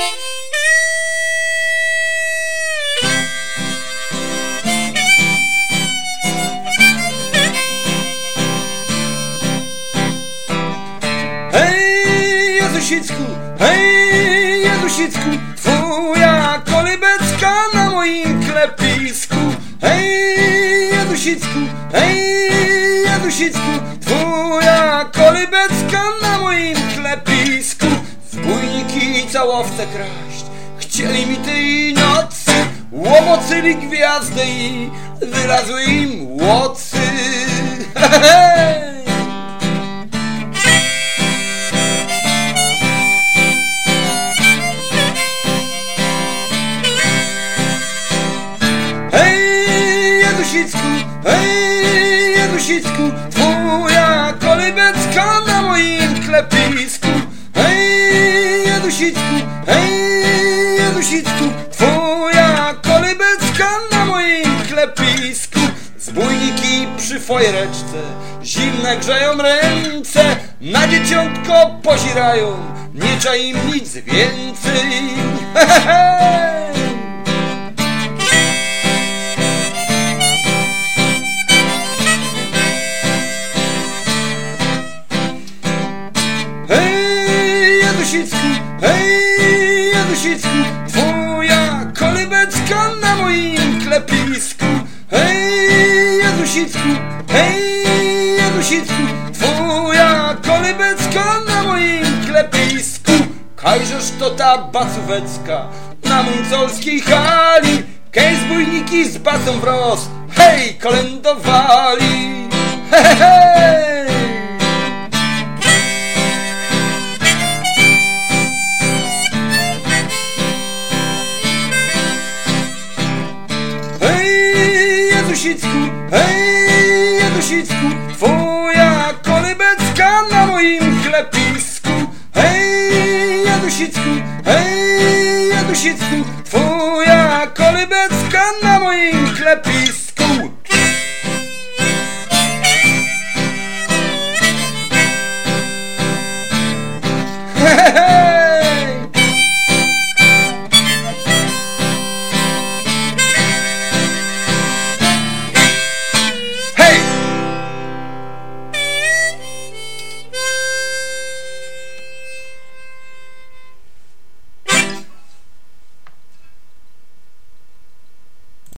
Hej, Jezusicku, hej, Jezusicku, twoja kolybeczka na moim klepisku. Hej, Jezusicku, hej, Jezusicku, twoja kolybeczka na moim klepisku. Zbójniki całowce kraść chcieli mi tej nocy, łomocyli gwiazdy i wylazły im łocy. Hej! Hej, Jezusicku, hej, Jezusicku, twoja kolybeczka na moim klepisku. Hej, Jezusicku, hej, Jezusicku, twoja kolybeczka na moim klepisku. Zbójniki przy fojereczce zimne grzeją ręce, na dzieciątko pozirają, nie czai im nic więcej. Hej, Jezusicku, hej, Jezusicku, twoja kolybeczka na moim klepisku. Hej, Jezusicku, hej, Jezusicku, twoja kolybeczka na moim klepisku. Kajżeż to ta bacówecka na muncolskiej hali, kej zbójniki z bacą w roz, hej, kolędowali. Hej, hej! Hej, Jezusicku, hej, Jezusicku, twoja kolybeczka na moim klepisku. Hej, Jezusicku, hej, Jezusicku,